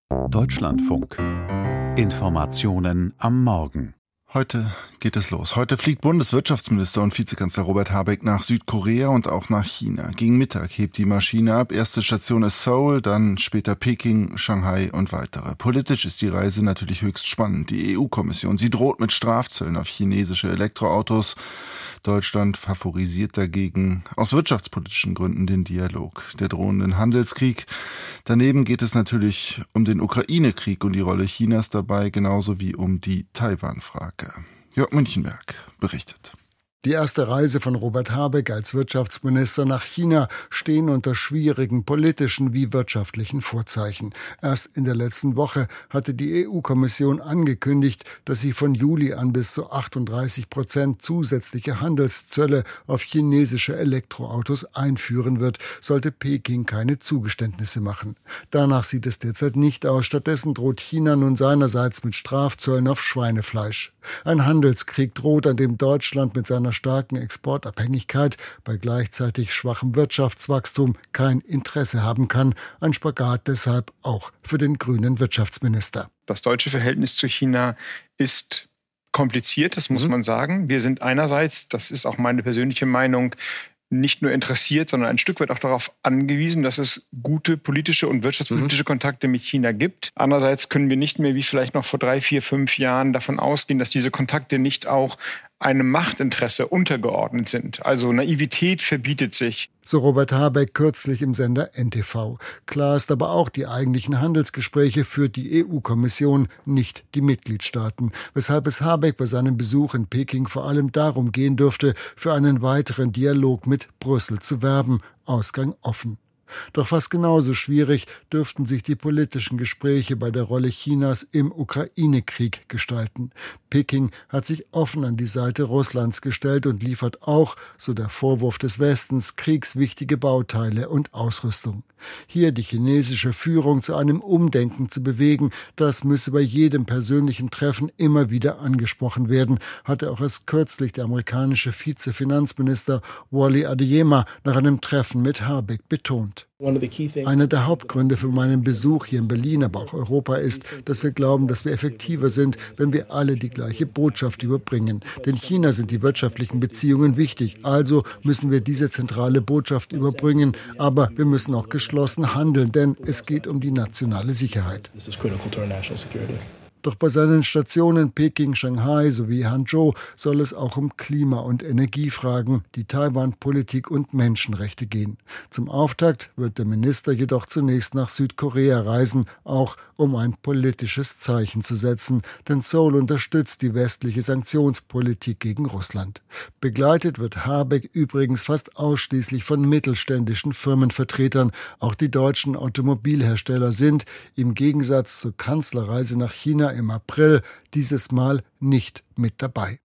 Deutschlandfunk. Informationen am Morgen. Heute geht es los. Heute fliegt Bundeswirtschaftsminister und Vizekanzler Robert Habeck nach Südkorea und auch nach China. Gegen Mittag hebt die Maschine ab. Erste Station ist Seoul, dann später Peking, Shanghai und weitere. Politisch ist die Reise natürlich höchst spannend. Die EU-Kommission, sie droht mit Strafzöllen auf chinesische Elektroautos. Deutschland favorisiert dagegen aus wirtschaftspolitischen Gründen den Dialog. Der drohenden Handelskrieg. Daneben geht es natürlich um den Ukraine-Krieg und die Rolle Chinas dabei, genauso wie um die Taiwan-Frage. Jörg Münchenberg berichtet. Die erste Reise von Robert Habeck als Wirtschaftsminister nach China stehen unter schwierigen politischen wie wirtschaftlichen Vorzeichen. Erst in der letzten Woche hatte die EU-Kommission angekündigt, dass sie von Juli an bis zu 38% zusätzliche Handelszölle auf chinesische Elektroautos einführen wird, sollte Peking keine Zugeständnisse machen. Danach sieht es derzeit nicht aus. Stattdessen droht China nun seinerseits mit Strafzöllen auf Schweinefleisch. Ein Handelskrieg droht, an dem Deutschland mit seiner starken Exportabhängigkeit bei gleichzeitig schwachem Wirtschaftswachstum kein Interesse haben kann. Ein Spagat deshalb auch für den grünen Wirtschaftsminister. Das deutsche Verhältnis zu China ist kompliziert, das muss man sagen. Wir sind einerseits, das ist auch meine persönliche Meinung, nicht nur interessiert, sondern ein Stück weit auch darauf angewiesen, dass es gute politische und wirtschaftspolitische Kontakte mit China gibt. Andererseits können wir nicht mehr, wie vielleicht noch vor 3, 4, 5 Jahren, davon ausgehen, dass diese Kontakte nicht auch einem Machtinteresse untergeordnet sind. Also Naivität verbietet sich. So Robert Habeck kürzlich im Sender NTV. Klar ist aber auch, die eigentlichen Handelsgespräche führt die EU-Kommission, nicht die Mitgliedstaaten. Weshalb es Habeck bei seinem Besuch in Peking vor allem darum gehen dürfte, für einen weiteren Dialog mit Brüssel zu werben. Ausgang offen. Doch fast genauso schwierig dürften sich die politischen Gespräche bei der Rolle Chinas im Ukraine-Krieg gestalten. Peking hat sich offen an die Seite Russlands gestellt und liefert auch, so der Vorwurf des Westens, kriegswichtige Bauteile und Ausrüstung. Hier die chinesische Führung zu einem Umdenken zu bewegen, das müsse bei jedem persönlichen Treffen immer wieder angesprochen werden, hatte auch erst kürzlich der amerikanische Vizefinanzminister Wally Adeyemo nach einem Treffen mit Habeck betont. Einer der Hauptgründe für meinen Besuch hier in Berlin, aber auch Europa ist, dass wir glauben, dass wir effektiver sind, wenn wir alle die gleiche Botschaft überbringen. Denn China sind die wirtschaftlichen Beziehungen wichtig. Also müssen wir diese zentrale Botschaft überbringen. Aber wir müssen auch geschlossen handeln, denn es geht um die nationale Sicherheit. Doch bei seinen Stationen Peking, Shanghai sowie Hangzhou soll es auch um Klima- und Energiefragen, die Taiwan-Politik und Menschenrechte gehen. Zum Auftakt wird der Minister jedoch zunächst nach Südkorea reisen, auch um ein politisches Zeichen zu setzen, denn Seoul unterstützt die westliche Sanktionspolitik gegen Russland. Begleitet wird Habeck übrigens fast ausschließlich von mittelständischen Firmenvertretern. Auch die deutschen Automobilhersteller sind, im Gegensatz zur Kanzlerreise nach China im April, dieses Mal nicht mit dabei.